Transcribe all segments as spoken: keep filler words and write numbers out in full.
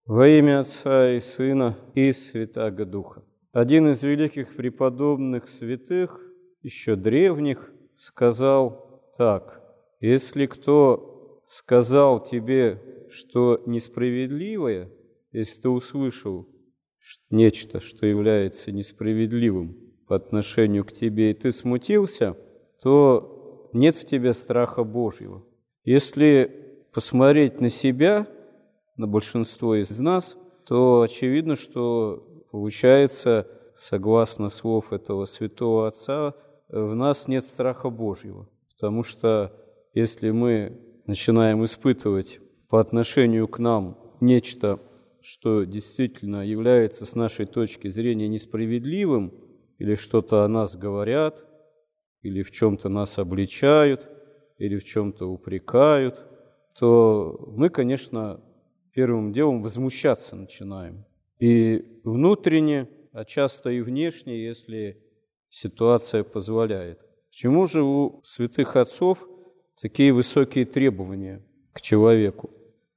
Во имя Отца и Сына и Святаго Духа. Один из великих преподобных святых, еще древних, сказал так: «Если кто сказал тебе, что несправедливое, если ты услышал нечто, что является несправедливым по отношению к тебе, и ты смутился, то нет в тебе страха Божьего». Если посмотреть на себя, на большинство из нас, то очевидно, что получается, согласно слов этого святого отца, в нас нет страха Божьего. Потому что если мы начинаем испытывать по отношению к нам нечто, что действительно является с нашей точки зрения несправедливым, или что-то о нас говорят, или в чем-то нас обличают, или в чем-то упрекают, то мы, конечно, первым делом возмущаться начинаем. И внутренне, а часто и внешне, если ситуация позволяет. Почему же у святых отцов такие высокие требования к человеку?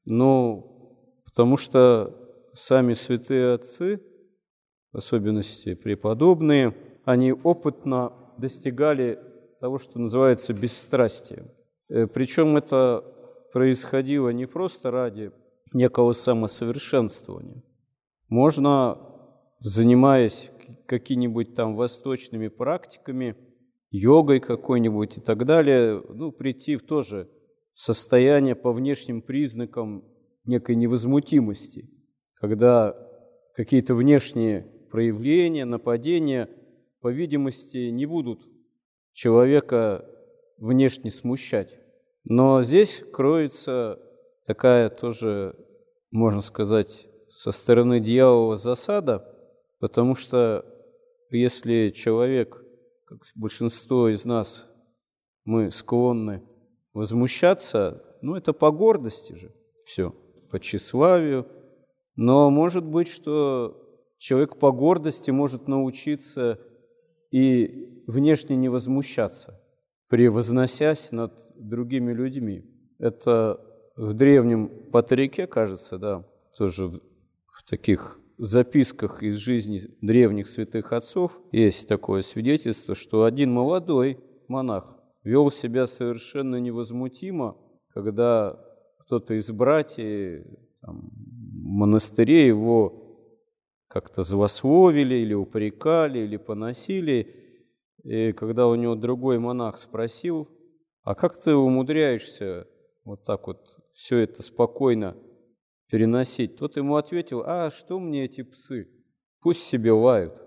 Ну, потому что сами святые отцы, в особенности преподобные, они опытно достигали того, что называется бесстрастием. Причем это происходило не просто ради некого самосовершенствования. Можно, занимаясь какими-нибудь там восточными практиками, йогой какой-нибудь и так далее, ну, прийти в тоже состояние по внешним признакам некой невозмутимости, когда какие-то внешние проявления, нападения, по видимости, не будут человека внешне смущать. Но здесь кроется такая тоже, можно сказать, со стороны дьявола засада, потому что если человек, как большинство из нас, мы склонны возмущаться, ну, это по гордости же все, по тщеславию, но может быть, что человек по гордости может научиться и внешне не возмущаться, превозносясь над другими людьми. Это в древнем Патрике, кажется, да, тоже в, в таких записках из жизни древних святых отцов есть такое свидетельство, что один молодой монах вел себя совершенно невозмутимо, когда кто-то из братьев там, в монастыре его как-то злословили или упрекали, или поносили. И когда у него другой монах спросил: «А как ты умудряешься вот так вот все это спокойно переносить?» Тот ему ответил: «А что мне эти псы? Пусть себе лают».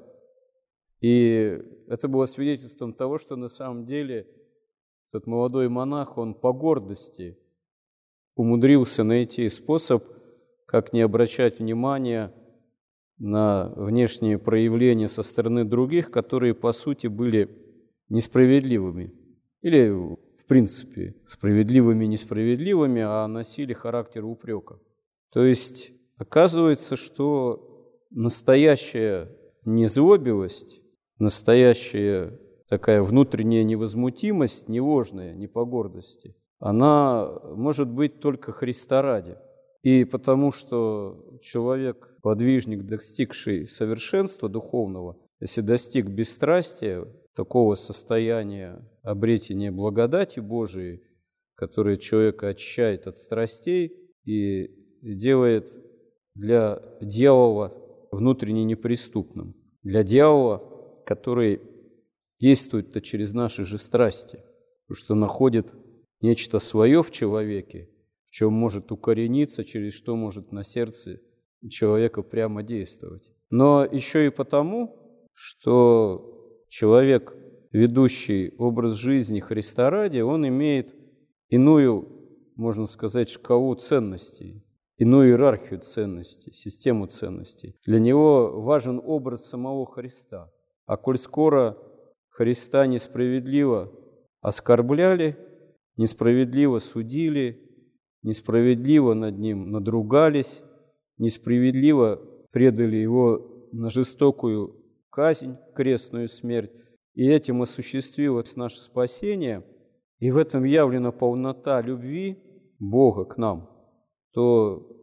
И это было свидетельством того, что на самом деле этот молодой монах, он по гордости умудрился найти способ, как не обращать внимания на внешние проявления со стороны других, которые, по сути, были несправедливыми. Или, в принципе, справедливыми, несправедливыми, а носили характер упрека. То есть, оказывается, что настоящая незлобивость, настоящая такая внутренняя невозмутимость, не ложная, не по гордости, она может быть только Христа ради. И потому что человек, подвижник, достигший совершенства духовного, если достиг бесстрастия, такого состояния обретения благодати Божией, которое человека очищает от страстей и делает для дьявола внутренне неприступным, для дьявола, который действует-то через наши же страсти, потому что находит нечто свое в человеке, в чем может укорениться, через что может на сердце человека прямо действовать. Но еще и потому, что человек, ведущий образ жизни Христа ради, он имеет иную, можно сказать, шкалу ценностей, иную иерархию ценностей, систему ценностей. Для него важен образ самого Христа. А коль скоро Христа несправедливо оскорбляли, несправедливо судили, несправедливо над Ним надругались, несправедливо предали Его на жестокую казнь, крестную смерть, и этим осуществилось наше спасение, и в этом явлена полнота любви Бога к нам, то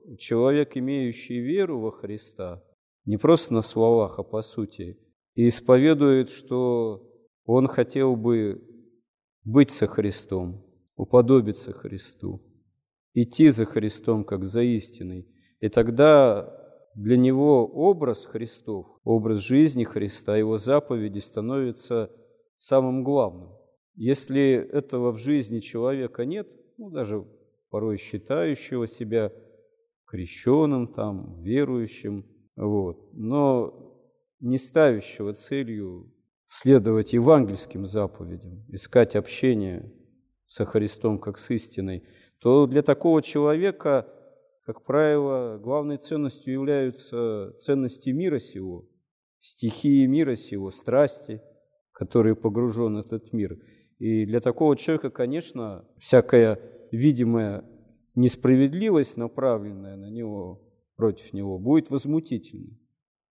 человек, имеющий веру во Христа, не просто на словах, а по сути, и исповедует, что он хотел бы быть со Христом, уподобиться Христу, идти за Христом, как за истиной. И тогда для него образ Христов, образ жизни Христа, его заповеди становится самым главным. Если этого в жизни человека нет, ну, даже порой считающего себя крещеным, там, верующим, вот, но не ставящего целью следовать евангельским заповедям, искать общение со Христом как с истиной, то для такого человека, как правило, главной ценностью являются ценности мира сего, стихии мира сего, страсти, которые погружен в этот мир. И для такого человека, конечно, всякая видимая несправедливость, направленная на него, против него, будет возмутительной.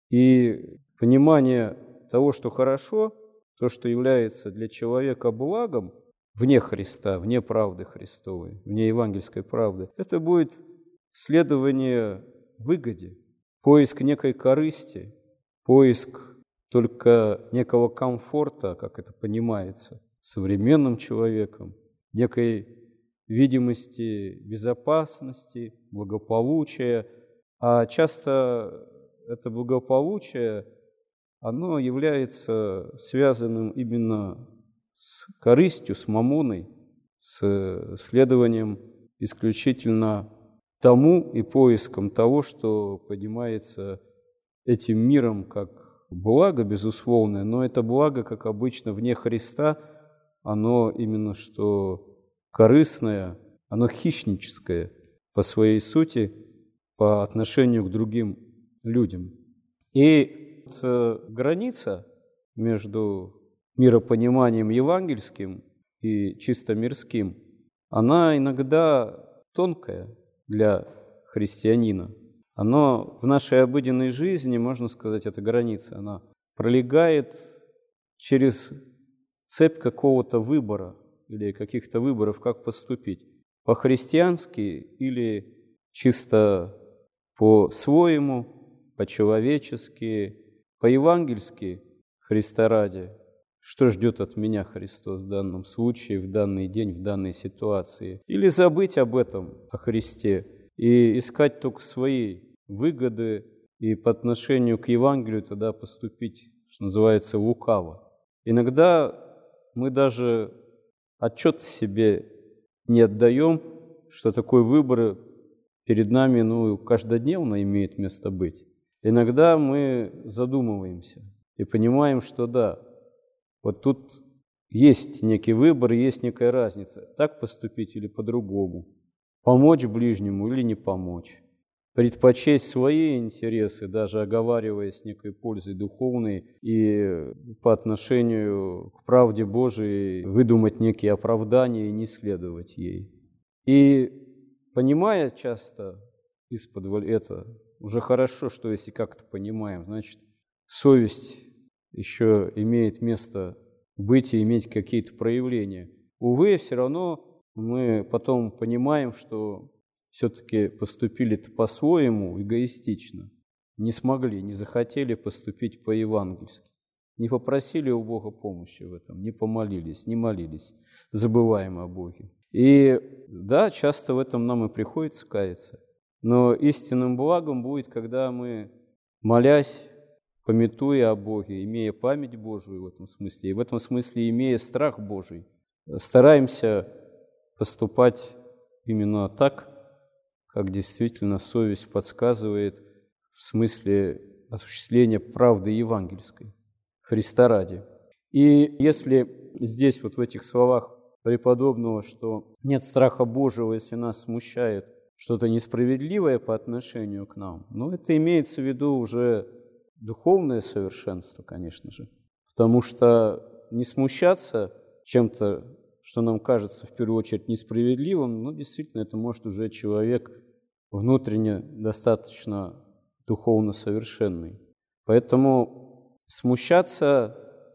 И понимание того, что хорошо, то, что является для человека благом, вне Христа, вне правды Христовой, вне евангельской правды, это будет следование выгоде, поиск некой корысти, поиск только некого комфорта, как это понимается, современным человеком, некой видимости безопасности, благополучия. А часто это благополучие, оно является связанным именно с корыстью, с мамоной, с следованием исключительно тому и поиском того, что поднимается этим миром как благо, безусловное, но это благо, как обычно, вне Христа, оно именно что корыстное, оно хищническое по своей сути, по отношению к другим людям. И вот граница между миропониманием евангельским и чисто мирским, она иногда тонкая для христианина. Оно в нашей обыденной жизни, можно сказать, эта граница, она пролегает через цепь какого-то выбора или каких-то выборов, как поступить. По-христиански или чисто по-своему, по-человечески, по-евангельски, Христа ради. Что ждет от меня Христос в данном случае, в данный день, в данной ситуации? Или забыть об этом, о Христе, и искать только свои выгоды, и по отношению к Евангелию тогда поступить, что называется, лукаво. Иногда мы даже отчет себе не отдаем, что такой выбор перед нами ну, каждодневно имеет место быть. Иногда мы задумываемся и понимаем, что да, вот тут есть некий выбор, есть некая разница. Так поступить или по-другому. Помочь ближнему или не помочь. Предпочесть свои интересы, даже оговариваясь некой пользой духовной, и по отношению к правде Божией выдумать некие оправдания и не следовать ей. И понимая часто исподволь это, уже хорошо, что если как-то понимаем, значит, совесть еще имеет место быть и иметь какие-то проявления. Увы, все равно мы потом понимаем, что все-таки поступили-то по-своему эгоистично. Не смогли, не захотели поступить по-евангельски. Не попросили у Бога помощи в этом, не помолились, не молились, забываем о Боге. И да, часто в этом нам и приходится каяться. Но истинным благом будет, когда мы, молясь, памятуя о Боге, имея память Божию в этом смысле, и в этом смысле имея страх Божий, стараемся поступать именно так, как действительно совесть подсказывает в смысле осуществления правды евангельской, Христа ради. И если здесь вот в этих словах преподобного, что нет страха Божьего, если нас смущает что-то несправедливое по отношению к нам, ну, это имеется в виду уже духовное совершенство, конечно же, потому что не смущаться чем-то, что нам кажется в первую очередь несправедливым, ну, действительно, это может уже человек внутренне достаточно духовно совершенный. Поэтому смущаться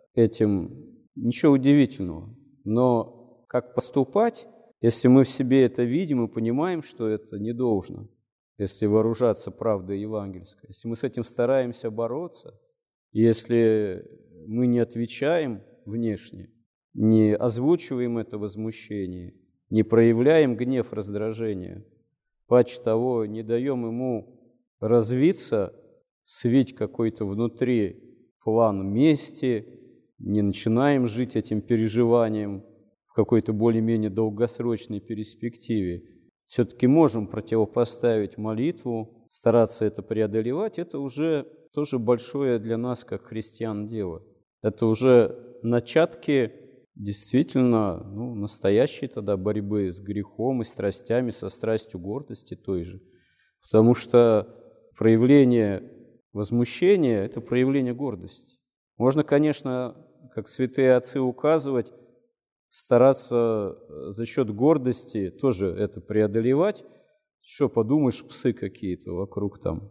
этим ничего удивительного, но как поступать, если мы в себе это видим и понимаем, что это не должно, если вооружаться правдой евангельской, если мы с этим стараемся бороться, если мы не отвечаем внешне, не озвучиваем это возмущение, не проявляем гнев, раздражение, паче того, не даем ему развиться, свить какой-то внутри план мести, не начинаем жить этим переживанием в какой-то более-менее долгосрочной перспективе, все-таки можем противопоставить молитву, стараться это преодолевать, это уже тоже большое для нас, как христиан, дело. Это уже начатки действительно ну, настоящей тогда борьбы с грехом и страстями, со страстью гордости той же. Потому что проявление возмущения – это проявление гордости. Можно, конечно, как святые отцы указывать, стараться за счет гордости тоже это преодолевать. Что, подумаешь, псы какие-то вокруг там.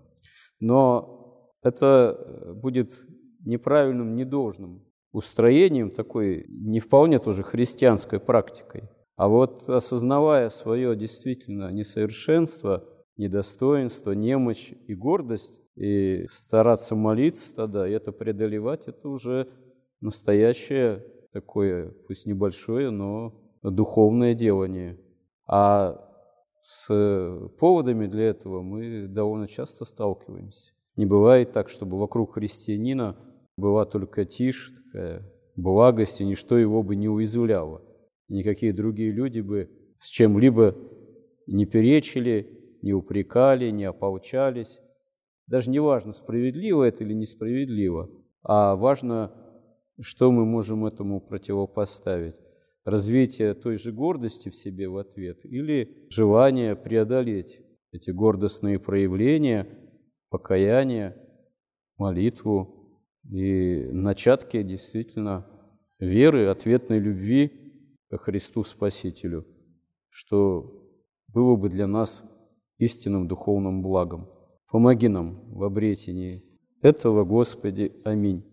Но это будет неправильным, недолжным устроением, такой не вполне тоже христианской практикой. А вот осознавая свое действительно несовершенство, недостоинство, немощь и гордость, и стараться молиться тогда, и это преодолевать, это уже настоящее такое, пусть небольшое, но духовное делание. А с поводами для этого мы довольно часто сталкиваемся. Не бывает так, чтобы вокруг христианина была только тишь, такая благость, и ничто его бы не уязвляло. Никакие другие люди бы с чем-либо не перечили, не упрекали, не ополчались. Даже не важно, справедливо это или несправедливо, а важно, что мы можем этому противопоставить. Развитие той же гордости в себе в ответ или желание преодолеть эти гордостные проявления, покаяние, молитву и начатки действительно веры, ответной любви ко Христу Спасителю, что было бы для нас истинным духовным благом. Помоги нам в обретении этого, Господи. Аминь.